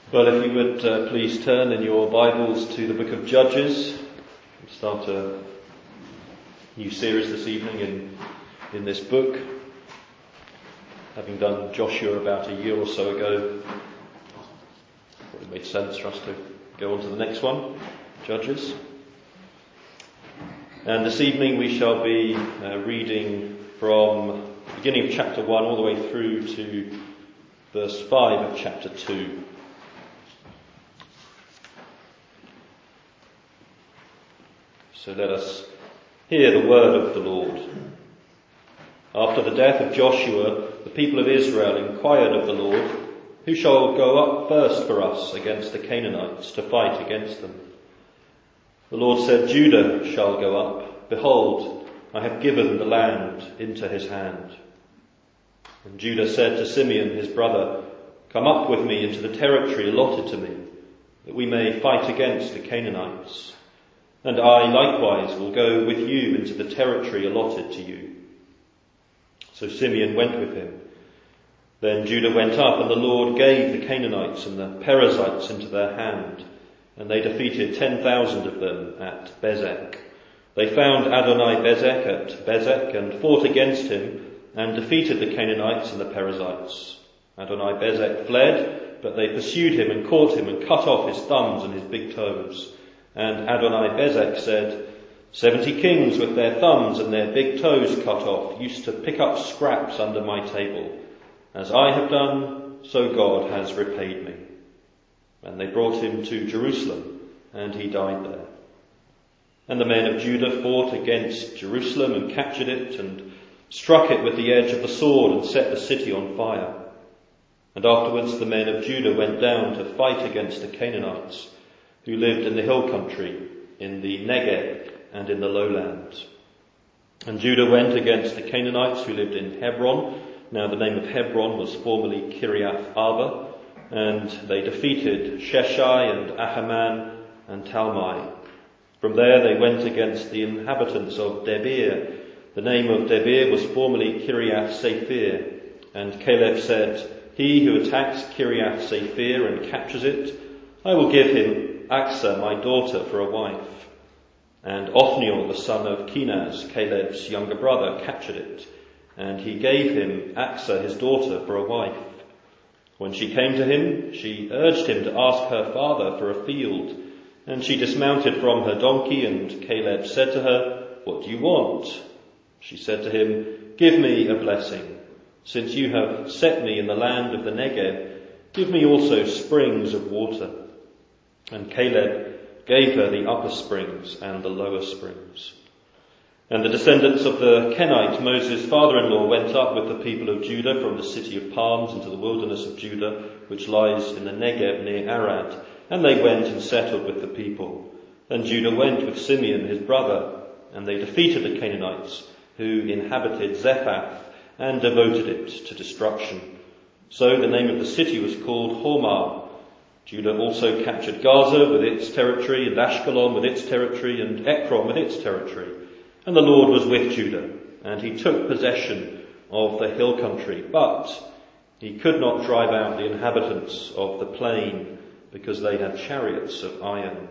Well, if you would please turn in your Bibles to the book of Judges. We'll start a new series this evening in this book. Having done Joshua about a year or so ago, it made sense for us to go on to the next one, Judges. And this evening we shall be reading from the beginning of chapter 1 all the way through to verse 5 of chapter 2. So let us hear the word of the Lord. After the death of Joshua, the people of Israel inquired of the Lord, "Who shall go up first for us against the Canaanites to fight against them?" The Lord said, "Judah shall go up. Behold, I have given the land into his hand." And Judah said to Simeon his brother, "Come up with me into the territory allotted to me, that we may fight against the Canaanites. And I likewise will go with you into the territory allotted to you." So Simeon went with him. Then Judah went up, and the Lord gave the Canaanites and the Perizzites into their hand, and they defeated 10,000 of them at Bezek. They found Adoni-Bezek at Bezek and fought against him and defeated the Canaanites and the Perizzites. Adoni-Bezek fled, but they pursued him and caught him and cut off his thumbs and his big toes. And Adoni-Bezek said, 70 kings with their thumbs and their big toes cut off used to pick up scraps under my table. As I have done, so God has repaid me." And they brought him to Jerusalem, and he died there. And the men of Judah fought against Jerusalem and captured it and struck it with the edge of the sword and set the city on fire. And afterwards the men of Judah went down to fight against the Canaanites, who lived in the hill country, in the Negev and in the lowlands. And Judah went against the Canaanites who lived in Hebron. Now the name of Hebron was formerly Kiriath Arba, and they defeated Sheshai and Ahaman and Talmai. From there they went against the inhabitants of Debir. The name of Debir was formerly Kiriath Sephir. And Caleb said, "He who attacks Kiriath Sephir and captures it, I will give him Achsah, my daughter, for a wife." And Othniel, the son of Kenaz, Caleb's younger brother, captured it, and he gave him Achsah, his daughter, for a wife. When she came to him, she urged him to ask her father for a field, and she dismounted from her donkey, and Caleb said to her, "What do you want?" She said to him, "Give me a blessing. Since you have set me in the land of the Negev, give me also springs of water." And Caleb gave her the upper springs and the lower springs. And the descendants of the Kenite, Moses' father-in-law, went up with the people of Judah from the city of palms into the wilderness of Judah, which lies in the Negev near Arad. And they went and settled with the people. And Judah went with Simeon his brother, and they defeated the Canaanites who inhabited Zephath and devoted it to destruction. So the name of the city was called Hormah. Judah also captured Gaza with its territory, and Ashkelon with its territory, and Ekron with its territory. And the Lord was with Judah, and he took possession of the hill country, but he could not drive out the inhabitants of the plain, because they had chariots of iron.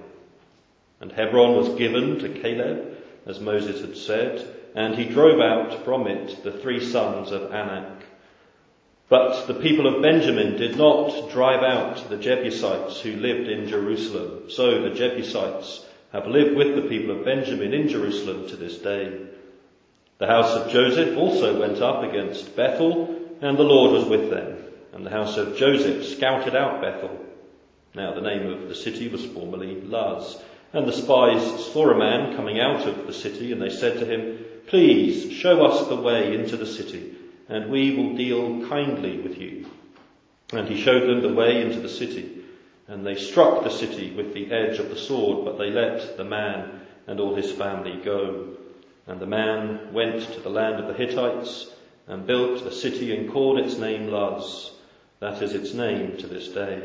And Hebron was given to Caleb, as Moses had said, and he drove out from it the 3 sons of Anak. But the people of Benjamin did not drive out the Jebusites who lived in Jerusalem. So the Jebusites have lived with the people of Benjamin in Jerusalem to this day. The house of Joseph also went up against Bethel, and the Lord was with them. And the house of Joseph scouted out Bethel. Now the name of the city was formerly Luz. And the spies saw a man coming out of the city, and they said to him, "Please show us the way into the city, and we will deal kindly with you." And he showed them the way into the city. And they struck the city with the edge of the sword, but they let the man and all his family go. And the man went to the land of the Hittites and built a city and called its name Luz. That is its name to this day.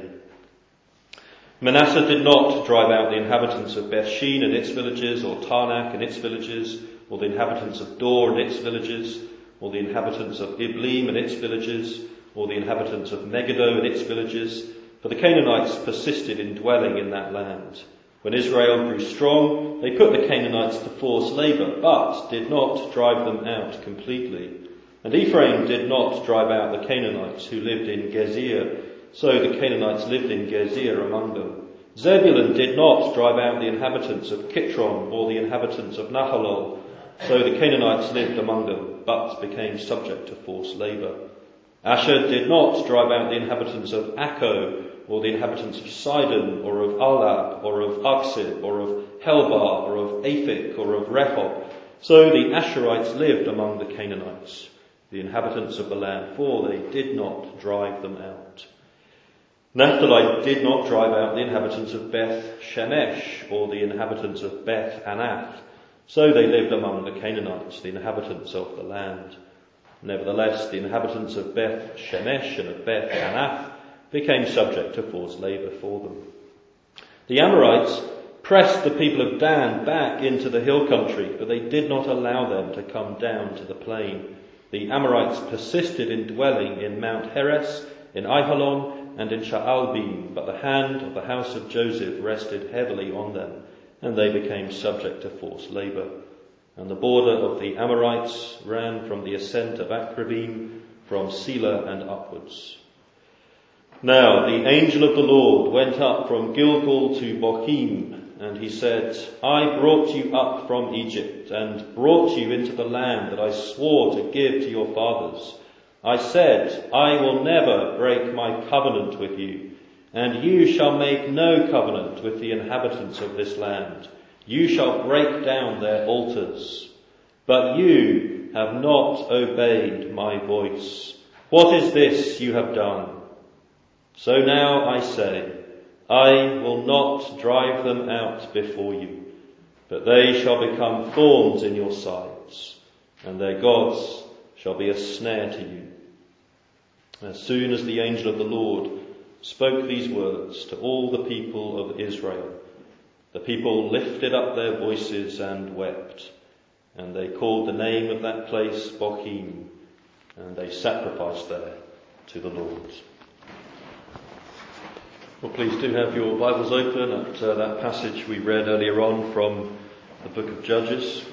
Manasseh did not drive out the inhabitants of Bethshean and its villages, or Taanach and its villages, or the inhabitants of Dor and its villages, or the inhabitants of Ibleam and its villages, or the inhabitants of Megiddo and its villages, For the Canaanites persisted in dwelling in that land. When Israel grew strong, they put the Canaanites to forced labour, but did not drive them out completely. And Ephraim did not drive out the Canaanites who lived in Gezer, so the Canaanites lived in Gezer among them. Zebulun did not drive out the inhabitants of Kitron or the inhabitants of Nahalol, so the Canaanites lived among them, but became subject to forced labour. Asher did not drive out the inhabitants of Akko, or the inhabitants of Sidon, or of Alab, or of Aksib, or of Helbar, or of Aphik, or of Rehob. So the Asherites lived among the Canaanites, the inhabitants of the land, for they did not drive them out. Naphtali did not drive out the inhabitants of Beth Shemesh, or the inhabitants of Beth Anath. So they lived among the Canaanites, the inhabitants of the land. Nevertheless, the inhabitants of Beth Shemesh and of Beth Anath became subject to forced labour for them. The Amorites pressed the people of Dan back into the hill country, but they did not allow them to come down to the plain. The Amorites persisted in dwelling in Mount Heres, in Aijalon, and in Sha'albim, but the hand of the house of Joseph rested heavily on them, and they became subject to forced labour. And the border of the Amorites ran from the ascent of Akrabim, from Selah and upwards. Now the angel of the Lord went up from Gilgal to Bochim, and he said, I brought you up from Egypt, and brought you into the land that I swore to give to your fathers. I said, I will never break my covenant with you, and you shall make no covenant with the inhabitants of this land. You shall break down their altars. But you have not obeyed my voice. What is this you have done? So now I say, I will not drive them out before you, but they shall become thorns in your sides, and their gods shall be a snare to you. As soon as the angel of the Lord spoke these words to all the people of Israel, the people lifted up their voices and wept, and they called the name of that place Bochim, and they sacrificed there to the Lord. Well, please do have your Bibles open at that passage we read earlier on from the book of Judges.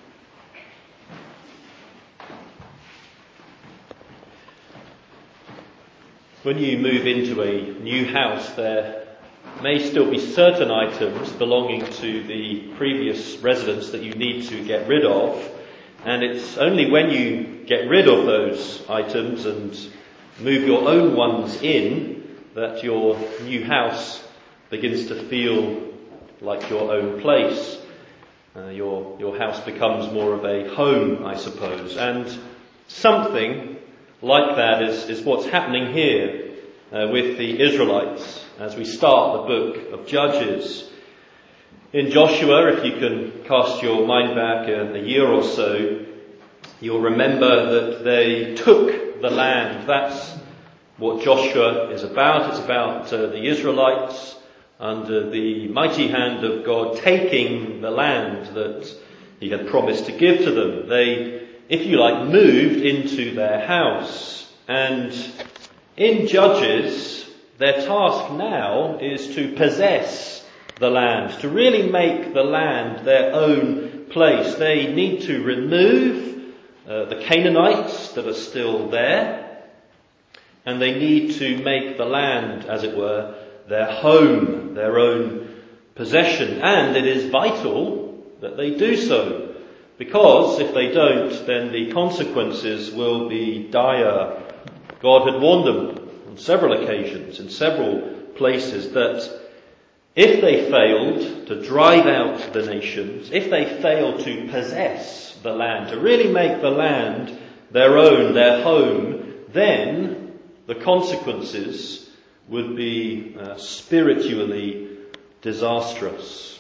When you move into a new house, there may still be certain items belonging to the previous residence that you need to get rid of, and it's only when you get rid of those items and move your own ones in that your new house begins to feel like your own place. Your house becomes more of a home, I suppose. And something like that is what's happening here with the Israelites as we start the book of Judges. In Joshua, if you can cast your mind back a year or so, you'll remember that they took the land. That's what Joshua is about. It's about the Israelites under the mighty hand of God taking the land that he had promised to give to them. They, if you like, moved into their house. And in Judges, their task now is to possess the land, to really make the land their own place. They need to remove the Canaanites that are still there, and they need to make the land, as it were, their home, their own possession. And it is vital that they do so, because if they don't, then the consequences will be dire. God had warned them on several occasions, in several places, that if they failed to drive out the nations, if they failed to possess the land, to really make the land their own, their home, then the consequences would be spiritually disastrous.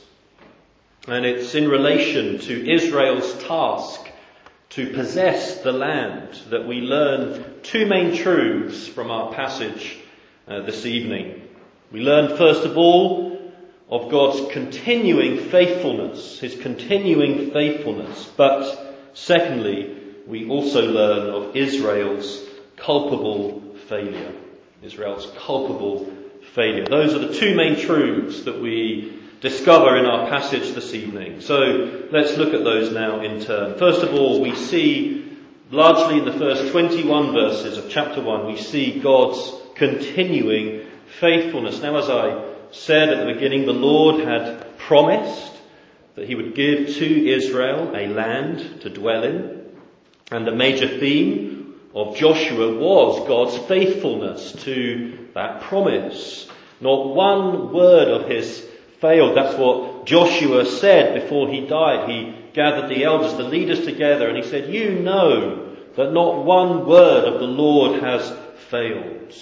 And it's in relation to Israel's task to possess the land that we learn two main truths from our passage this evening. We learn, first of all, of God's continuing faithfulness, his continuing faithfulness. But secondly, we also learn of Israel's culpable failure. Israel's culpable failure. Those are the two main truths that we discover in our passage this evening. So let's look at those now in turn. First of all, we see largely in the first 21 verses of chapter 1, we see God's continuing faithfulness. Now, as I said at the beginning, the Lord had promised that he would give to Israel a land to dwell in. And the major theme of Joshua was God's faithfulness to that promise. Not one word of his failed. That's what Joshua said before he died. He gathered the elders, the leaders together, and he said, "You know that not one word of the Lord has failed."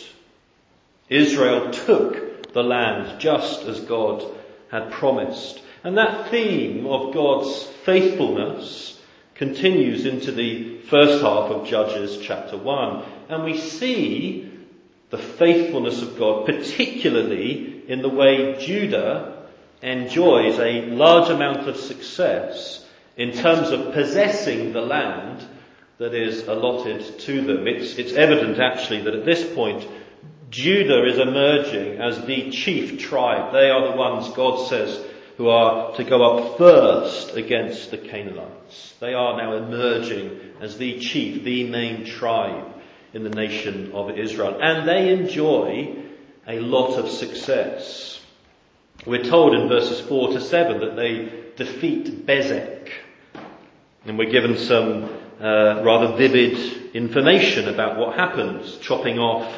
Israel took the land just as God had promised. And that theme of God's faithfulness continues into the first half of Judges chapter 1. And we see the faithfulness of God, particularly in the way Judah enjoys a large amount of success in terms of possessing the land that is allotted to them. It's evident actually that at this point Judah is emerging as the chief tribe. They are the ones, God says, who are to go up first against the Canaanites. They are now emerging as the chief, the main tribe in the nation of Israel. And they enjoy a lot of success. We're told in verses 4 to 7 that they defeat Bezek. And we're given some rather vivid information about what happens, chopping off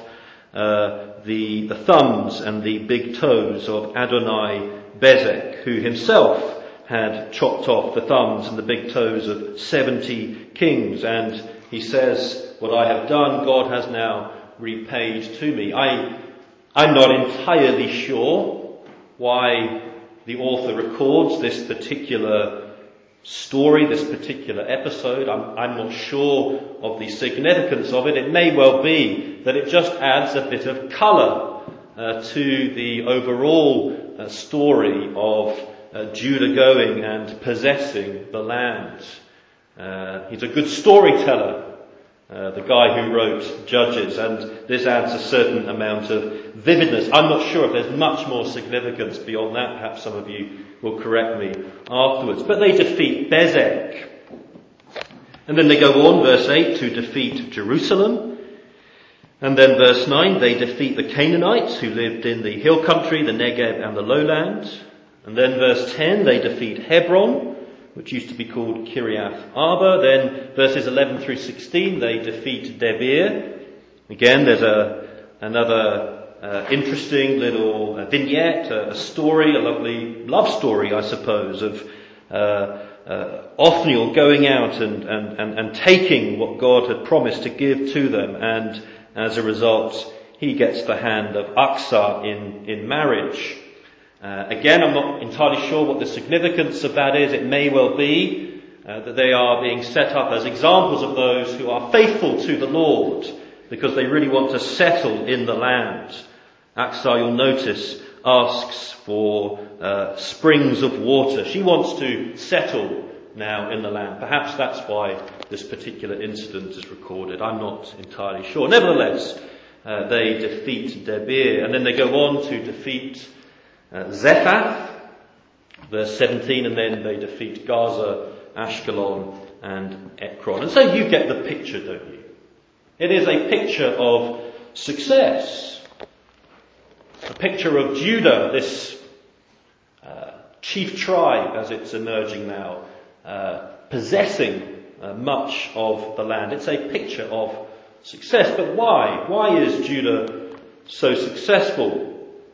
the thumbs and the big toes of Adonai Bezek, who himself had chopped off the thumbs and the big toes of 70 kings. And he says, "What I have done, God has now repaid to me." I'm not entirely sure why the author records this particular story, this particular episode. I'm not sure of the significance of it. It may well be that it just adds a bit of colour to the overall story of Judah going and possessing the land. He's a good storyteller, the guy who wrote Judges, and this adds a certain amount of vividness. I'm not sure if there's much more significance beyond that. Perhaps some of you will correct me afterwards. But they defeat Bezek. And then they go on, verse 8, to defeat Jerusalem. And then verse 9, they defeat the Canaanites who lived in the hill country, the Negev and the lowland. And then verse 10, they defeat Hebron, which used to be called Kiriath Arba. Then verses 11 through 16, they defeat Debir. Again, there's another interesting little vignette, a story, a lovely love story, I suppose, of Othniel going out and taking what God had promised to give to them, and as a result, he gets the hand of Aksa in marriage. Again, I'm not entirely sure what the significance of that is. It may well be that they are being set up as examples of those who are faithful to the Lord because they really want to settle in the land. Aksa, you'll notice, asks for springs of water. She wants to settle now in the land. Perhaps that's why this particular incident is recorded. I'm not entirely sure. Nevertheless, they defeat Debir, and then they go on to defeat Zephath, verse 17, and then they defeat Gaza, Ashkelon, and Ekron. And so you get the picture, don't you? It is a picture of success. A picture of Judah, this chief tribe as it's emerging now, possessing much of the land. It's a picture of success. But why? Why is Judah so successful?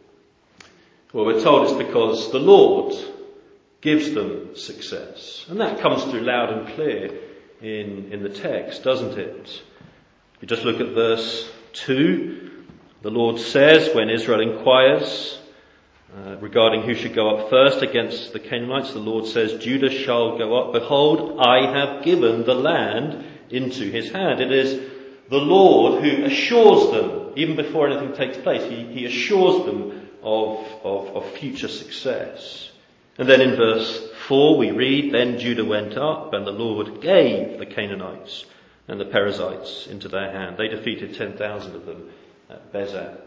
Well, we're told it's because the Lord gives them success. And that comes through loud and clear in the text, doesn't it? If you just look at verse 2, the Lord says, when Israel inquires regarding who should go up first against the Canaanites, the Lord says, Judah shall go up. Behold, I have given the land into his hand. It is the Lord who assures them, even before anything takes place, he assures them of future success. And then in verse 4 we read, then Judah went up, and the Lord gave the Canaanites and the Perizzites into their hand. They defeated 10,000 of them at Bezek.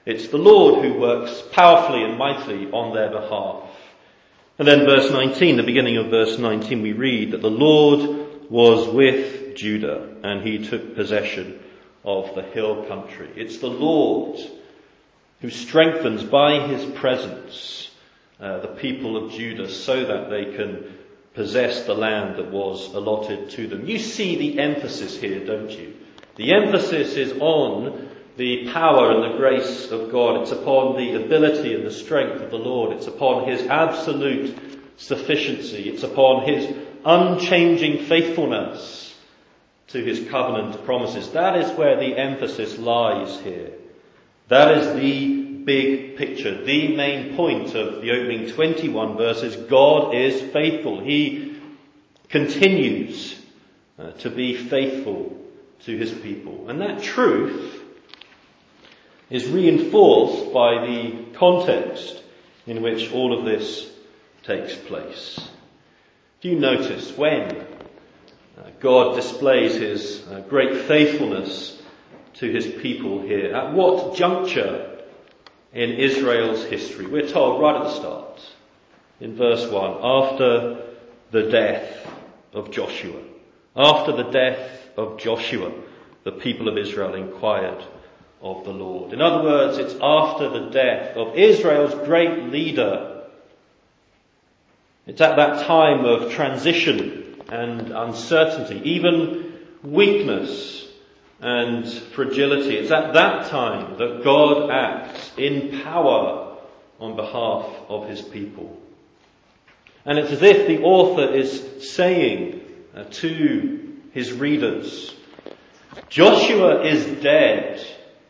It's the Lord who works powerfully and mightily on their behalf. And then verse 19, the beginning of verse 19, we read that the Lord was with Judah and he took possession of the hill country. It's the Lord who strengthens by his presence the people of Judah so that they can possess the land that was allotted to them. You see the emphasis here, don't you? The emphasis is on the power and the grace of God. It's upon the ability and the strength of the Lord. It's upon his absolute sufficiency. It's upon his unchanging faithfulness to his covenant promises. That is where the emphasis lies here. That is the big picture, the main point of the opening 21 verses. God is faithful. He continues to be faithful to his people. And that truth is reinforced by the context in which all of this takes place. Do you notice when God displays his great faithfulness to his people here? At what juncture in Israel's history? We're told right at the start, in verse 1, after the death of Joshua. After the death of Joshua, the people of Israel inquired of the Lord. In other words, it's after the death of Israel's great leader. It's at that time of transition and uncertainty, even weakness and fragility. It's at that time that God acts in power on behalf of his people. And it's as if the author is saying to his readers, Joshua is dead,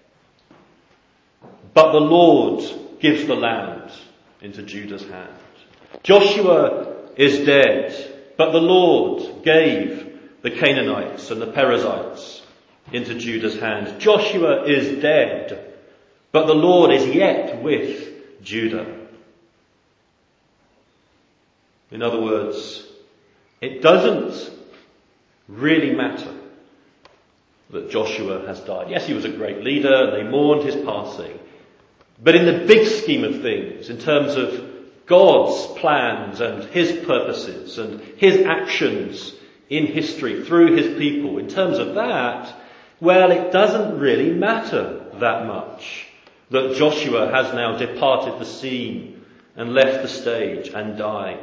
but the Lord gives the land into Judah's hand. Joshua is dead, but the Lord gave the Canaanites and the Perizzites into Judah's hand. Joshua is dead, but the Lord is yet with Judah. In other words, it doesn't really matter that Joshua has died. Yes, he was a great leader, and they mourned his passing. But in the big scheme of things, in terms of God's plans and his purposes and his actions in history through his people, in terms of that, well, it doesn't really matter that much that Joshua has now departed the scene and left the stage and died.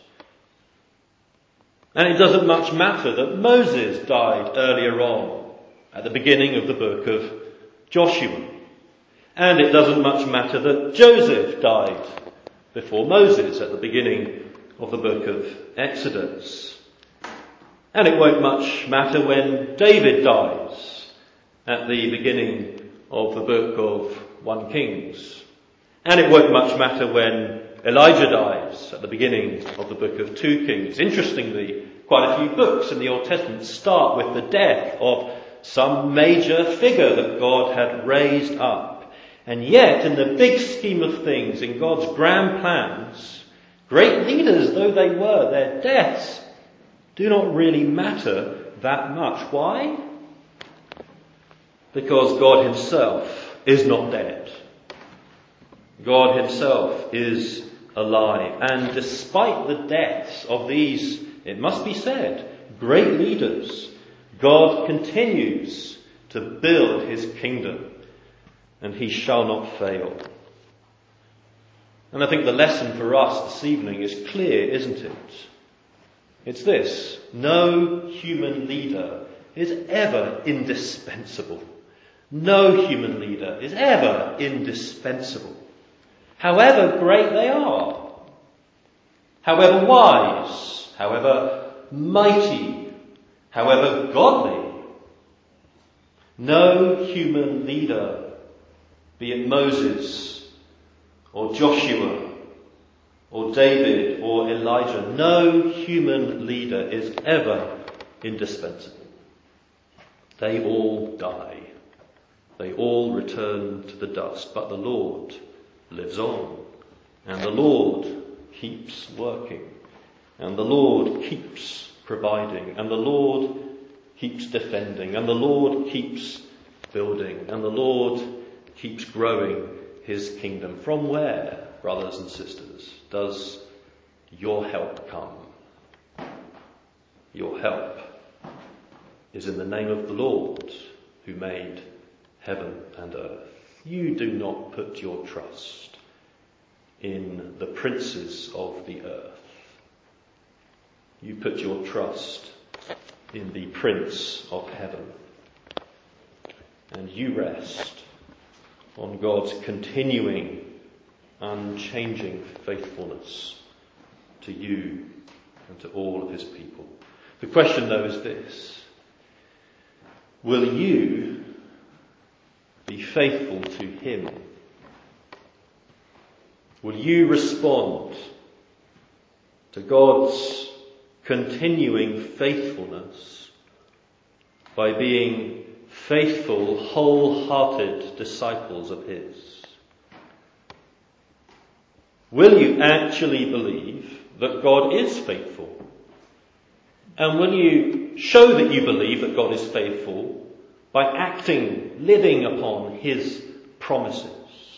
And it doesn't much matter that Moses died earlier on at the beginning of the book of Joshua. And it doesn't much matter that Joseph died before Moses at the beginning of the book of Exodus. And it won't much matter when David dies at the beginning of the book of 1 Kings. And it won't much matter when Elijah dies at the beginning of the book of 2 Kings. Interestingly, quite a few books in the Old Testament start with the death of some major figure that God had raised up. And yet, in the big scheme of things, in God's grand plans, great leaders though they were, their deaths do not really matter that much. Why? Because God himself is not dead. God himself is alive. And despite the deaths of these, it must be said, great leaders, God continues to build his kingdom, and he shall not fail. And I think the lesson for us this evening is clear, isn't it? It's this: no human leader is ever indispensable. No human leader is ever indispensable. However great they are, however wise, however mighty, however godly, no human leader, be it Moses or Joshua or David or Elijah, no human leader is ever indispensable. They all die. They all return to the dust. But the Lord lives on. And the Lord keeps working. And the Lord keeps providing. And the Lord keeps defending. And the Lord keeps building. And the Lord keeps growing his kingdom. From where, brothers and sisters, does your help come? Your help is in the name of the Lord who made heaven and earth. You do not put your trust in the princes of the earth. You put your trust in the Prince of heaven. And you rest on God's continuing, unchanging faithfulness to you and to all of his people. The question, though, is this: will you be faithful to him? Will you respond to God's continuing faithfulness by being faithful, wholehearted disciples of his? Will you actually believe that God is faithful? And will you show that you believe that God is faithful by acting, living upon his promises?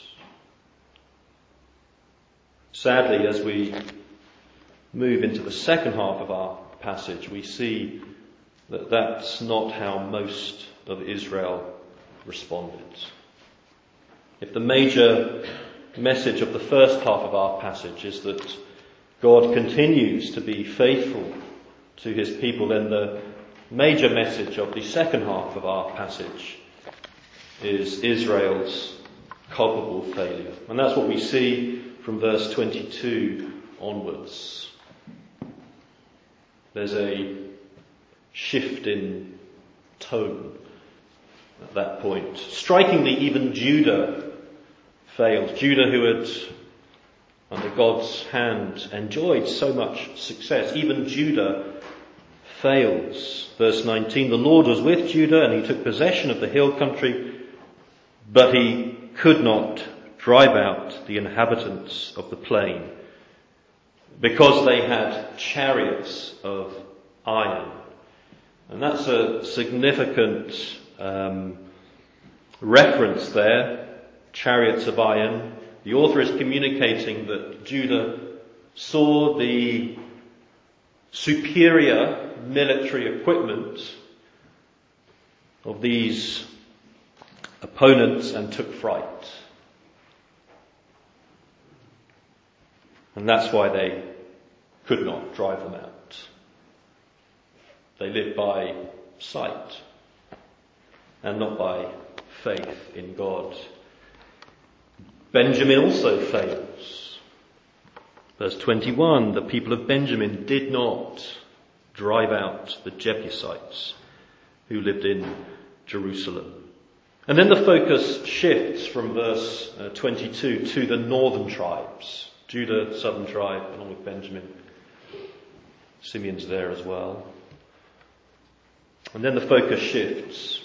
Sadly, as we move into the second half of our passage, we see that that's not how most of Israel responded. If the major message of the first half of our passage is that God continues to be faithful to his people, then the major message of the second half of our passage is Israel's culpable failure. And that's what we see from verse 22 onwards. There's a shift in tone at that point. Strikingly, even Judah failed. Judah, who had, under God's hand, enjoyed so much success, even Judah fails. Verse 19, the Lord was with Judah and he took possession of the hill country, but he could not drive out the inhabitants of the plain because they had chariots of iron. And that's a significant reference there, chariots of iron. The author is communicating that Judah saw the superior military equipment of these opponents and took fright. And that's why they could not drive them out. They lived by sight and not by faith in God. Benjamin also fails. Verse 21, the people of Benjamin did not drive out the Jebusites who lived in Jerusalem. And then the focus shifts from verse 22 to the northern tribes. Judah, southern tribe, along with Benjamin. Simeon's there as well. And then the focus shifts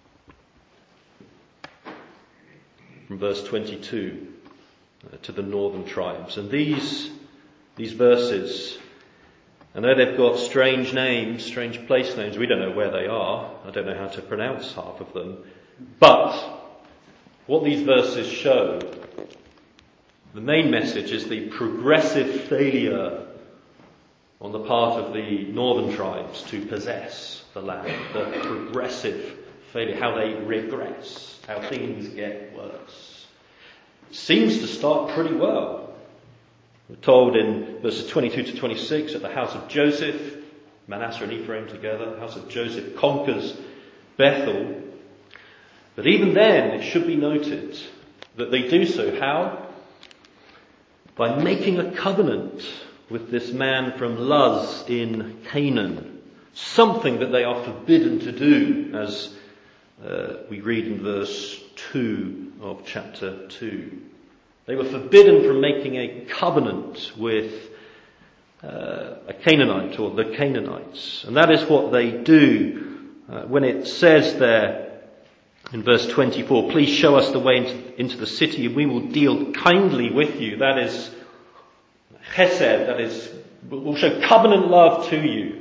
from verse 22 to the northern tribes. And these verses, I know they've got strange names, strange place names. We don't know where they are. I don't know how to pronounce half of them. But what these verses show, the main message is the progressive failure on the part of the northern tribes to possess the land. The progressive failure, how they regress, how things get worse. It seems to start pretty well. We're told in verses 22 to 26 that the house of Joseph, Manasseh and Ephraim together, the house of Joseph conquers Bethel. But even then, it should be noted that they do so. How? By making a covenant with this man from Luz in Canaan. Something that they are forbidden to do, as we read in verse 2 of chapter 2. They were forbidden from making a covenant with a Canaanite or the Canaanites. And that is what they do when it says there in verse 24, please show us the way into the city and we will deal kindly with you. That is chesed, that is, we'll show covenant love to you.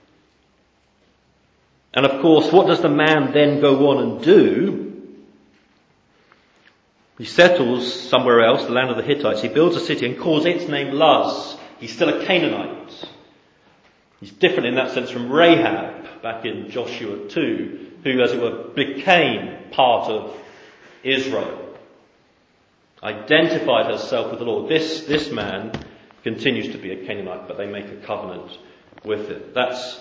And of course, what does the man then go on and do? He settles somewhere else, the land of the Hittites. He builds a city and calls its name Luz. He's still a Canaanite. He's different in that sense from Rahab back in Joshua 2, who, as it were, became part of Israel. Identified herself with the Lord. This man continues to be a Canaanite, but they make a covenant with it. That's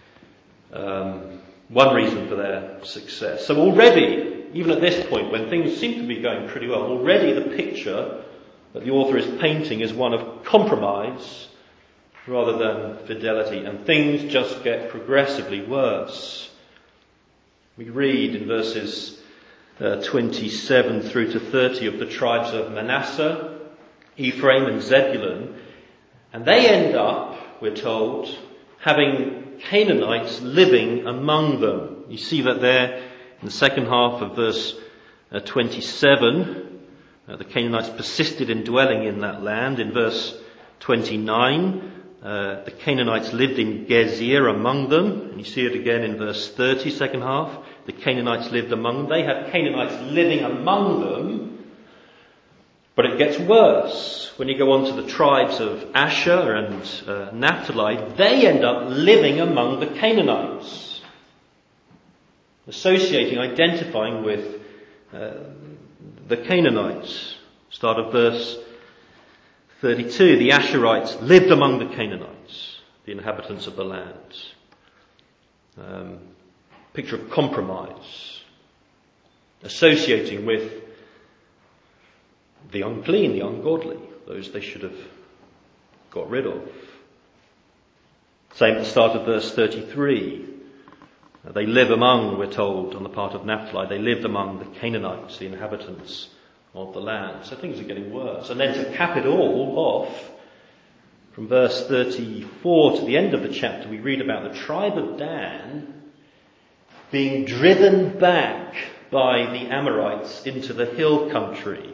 one reason for their success. So already, even at this point, when things seem to be going pretty well, already the picture that the author is painting is one of compromise rather than fidelity, and things just get progressively worse. We read in verses 27 through to 30 of the tribes of Manasseh, Ephraim and Zebulun, and they end up, we're told, having Canaanites living among them. You see that there in the second half of verse 27. The Canaanites persisted in dwelling in that land. In verse 29, the Canaanites lived in Gezer among them. And you see it again in verse 30, second half. The Canaanites lived among them. They have Canaanites living among them. But it gets worse. When you go on to the tribes of Asher and Naphtali, they end up living among the Canaanites. Associating, identifying with the Canaanites. Start of verse 32. The Asherites lived among the Canaanites, the inhabitants of the land. Picture of compromise. Associating with the unclean, the ungodly, those they should have got rid of. Same at the start of verse 33. They live among, we're told, on the part of Naphtali, they lived among the Canaanites, the inhabitants of the land. So things are getting worse. And then to cap it all off, from verse 34 to the end of the chapter, we read about the tribe of Dan being driven back by the Amorites into the hill country.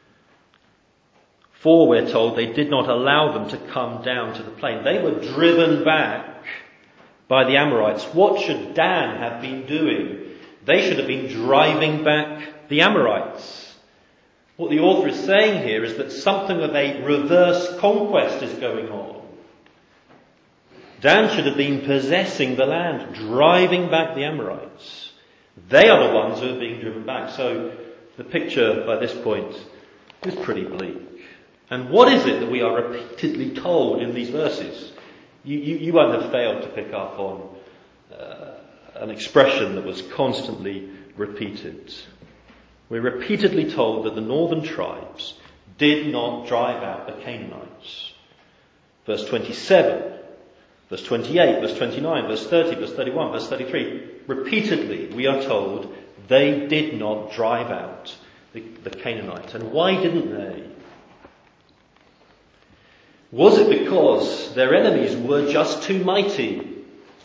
For, we're told, they did not allow them to come down to the plain. They were driven back by the Amorites. What should Dan have been doing? They should have been driving back the Amorites. What the author is saying here is that something of a reverse conquest is going on. Dan should have been possessing the land, driving back the Amorites. They are the ones who are being driven back. So the picture by this point is pretty bleak. And what is it that we are repeatedly told in these verses? You won't have failed to pick up on an expression that was constantly repeated. We're repeatedly told that the northern tribes did not drive out the Canaanites. Verse 27, verse 28, verse 29, verse 30, verse 31, verse 33. Repeatedly we are told they did not drive out the Canaanites. And why didn't they? Was it because their enemies were just too mighty?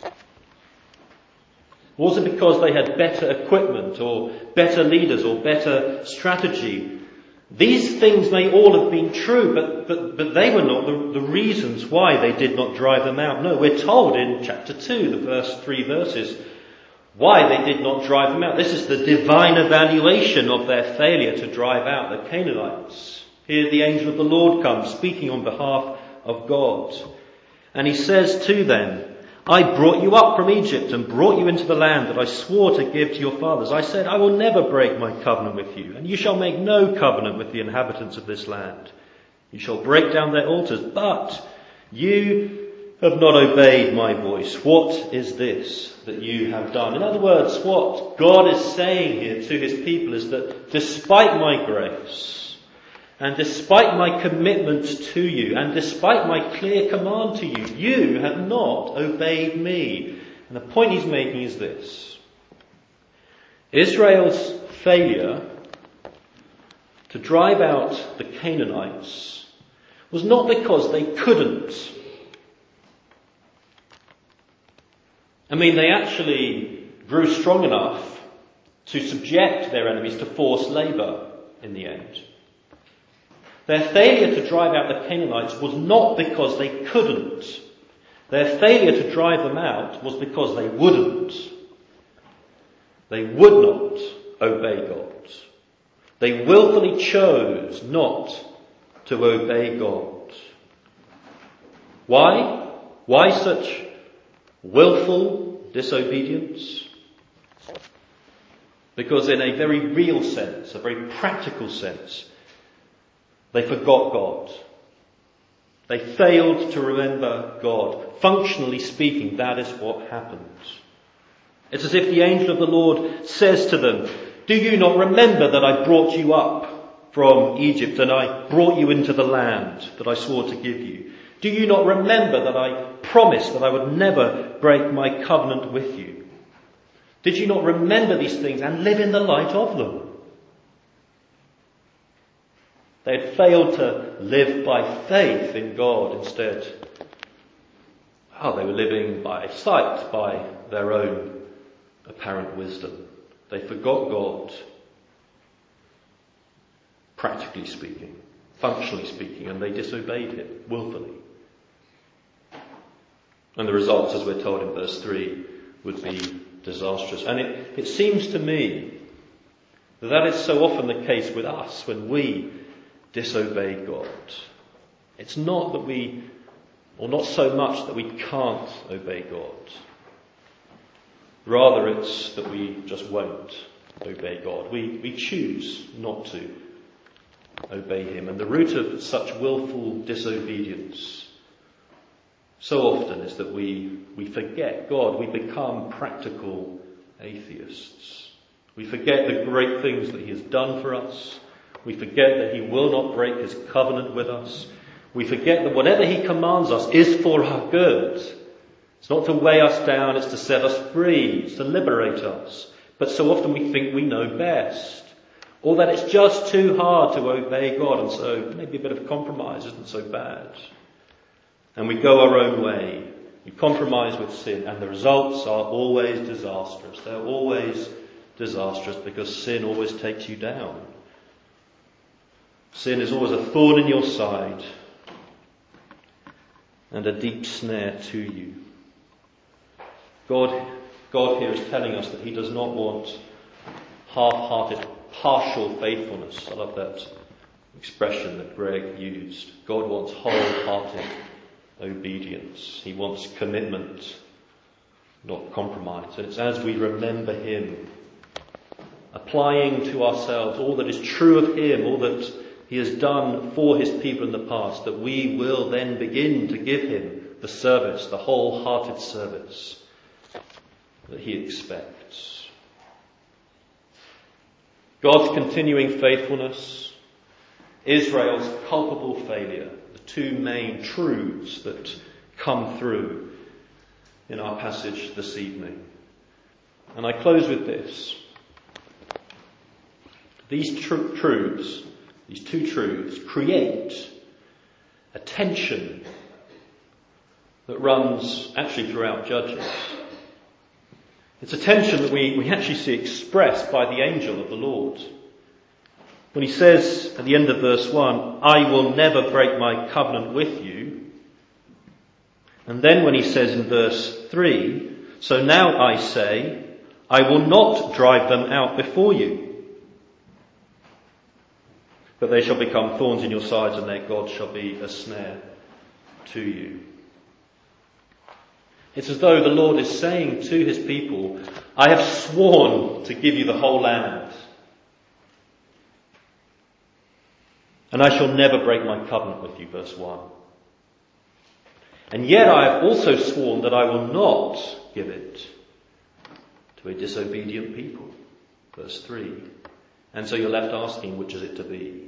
Was it because they had better equipment or better leaders or better strategy? These things may all have been true, but they were not the reasons why they did not drive them out. No, we're told in chapter 2, the first 3 verses, why they did not drive them out. This is the divine evaluation of their failure to drive out the Canaanites. Here the angel of the Lord comes, speaking on behalf of God. And he says to them, I brought you up from Egypt and brought you into the land that I swore to give to your fathers. I said, I will never break my covenant with you, and you shall make no covenant with the inhabitants of this land. You shall break down their altars, but you have not obeyed my voice. What is this that you have done? In other words, what God is saying here to his people is that despite my grace, and despite my commitment to you, and despite my clear command to you, you have not obeyed me. And the point he's making is this. Israel's failure to drive out the Canaanites was not because they couldn't. I mean, they actually grew strong enough to subject their enemies to forced labour in the end. Their failure to drive out the Canaanites was not because they couldn't. Their failure to drive them out was because they wouldn't. They would not obey God. They willfully chose not to obey God. Why? Why such willful disobedience? Because in a very real sense, a very practical sense, they forgot God. They failed to remember God. Functionally speaking, that is what happened. It's as if the angel of the Lord says to them, "Do you not remember that I brought you up from Egypt and I brought you into the land that I swore to give you? Do you not remember that I promised that I would never break my covenant with you? Did you not remember these things and live in the light of them?" They had failed to live by faith in God instead. They were living by sight, by their own apparent wisdom. They forgot God, practically speaking, functionally speaking, and they disobeyed him willfully. And the results, as we're told in verse 3, would be disastrous. And it seems to me that is so often the case with us when we disobey God. It's not that we, or not so much that we can't obey God. Rather, it's that we just won't obey God. We choose not to obey him. And the root of such willful disobedience so often is that we forget God. We become practical atheists. We forget the great things that he has done for us. We forget that he will not break his covenant with us. We forget that whatever he commands us is for our good. It's not to weigh us down, it's to set us free, it's to liberate us. But so often we think we know best. Or that it's just too hard to obey God, and so maybe a bit of compromise isn't so bad. And we go our own way. We compromise with sin, and the results are always disastrous. They're always disastrous because sin always takes you down. Sin is always a thorn in your side and a deep snare to you. God here is telling us that he does not want half-hearted, partial faithfulness. I love that expression that Greg used. God wants wholehearted obedience. He wants commitment, not compromise. And it's as we remember him, applying to ourselves all that is true of him, all that he has done for his people in the past, that we will then begin to give him the service, the wholehearted service that he expects. God's continuing faithfulness, Israel's culpable failure, the two main truths that come through in our passage this evening. And I close with this. These two truths create a tension that runs actually throughout Judges. It's a tension that we actually see expressed by the angel of the Lord. When he says at the end of verse 1, "I will never break my covenant with you." And then when he says in verse 3, "So now I say, I will not drive them out before you, but they shall become thorns in your sides and their God shall be a snare to you." It's as though the Lord is saying to his people, "I have sworn to give you the whole land, and I shall never break my covenant with you," verse 1. "And yet I have also sworn that I will not give it to a disobedient people," verse 3. And so you're left asking, which is it to be?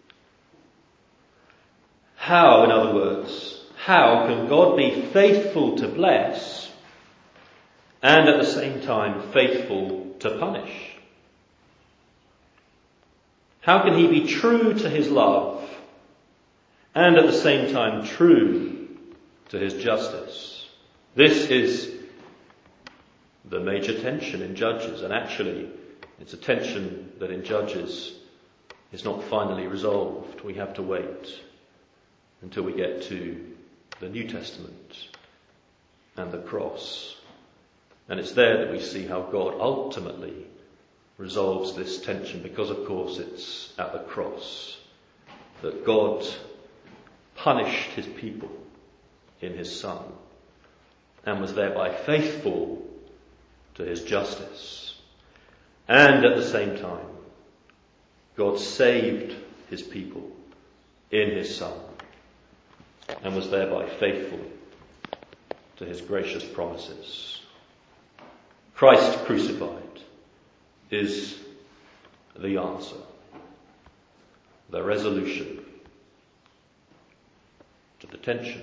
How, in other words, how can God be faithful to bless and at the same time faithful to punish? How can he be true to his love and at the same time true to his justice? This is the major tension in Judges, and actually it's a tension that in Judges is not finally resolved. We have to wait until we get to the New Testament and the cross. And it's there that we see how God ultimately resolves this tension, because of course it's at the cross that God punished his people in his Son and was thereby faithful to his justice. And at the same time, God saved his people in his Son and was thereby faithful to his gracious promises. Christ crucified is the answer, the resolution to the tension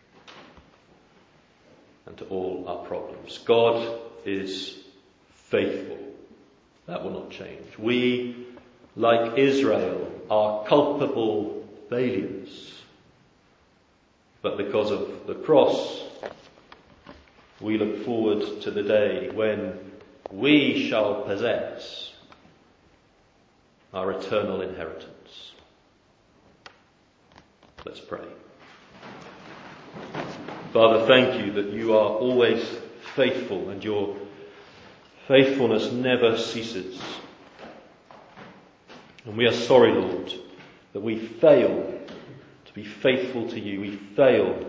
and to all our problems. God is faithful. That will not change. We, like Israel, are culpable failures. But because of the cross, we look forward to the day when we shall possess our eternal inheritance. Let's pray. Father, thank you that you are always faithful and your faithfulness never ceases. And we are sorry, Lord, that we fail to be faithful to you. We fail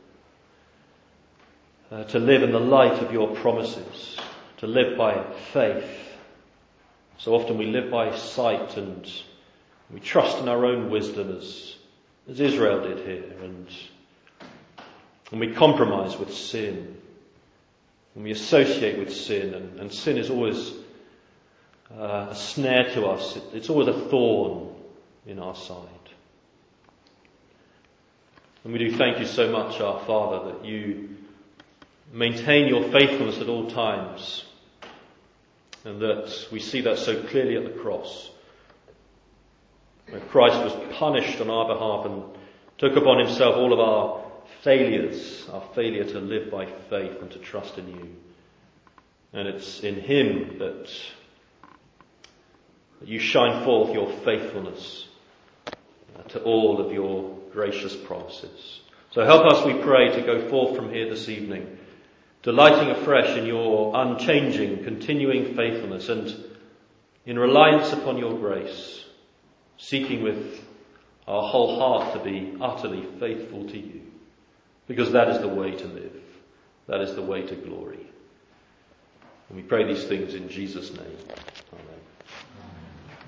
to live in the light of your promises, to live by faith. So often we live by sight and we trust in our own wisdom as Israel did here, and we compromise with sin, and we associate with sin, and sin is always a snare to us. It's always a thorn in our side. And we do thank you so much, our Father, that you maintain your faithfulness at all times, and that we see that so clearly at the cross, where Christ was punished on our behalf and took upon himself all of our failures, our failure to live by faith and to trust in you. And it's in him that you shine forth your faithfulness to all of your gracious promises. So help us, we pray, to go forth from here this evening, delighting afresh in your unchanging, continuing faithfulness, and in reliance upon your grace, seeking with our whole heart to be utterly faithful to you, because that is the way to live. That is the way to glory. And we pray these things in Jesus' name. Amen.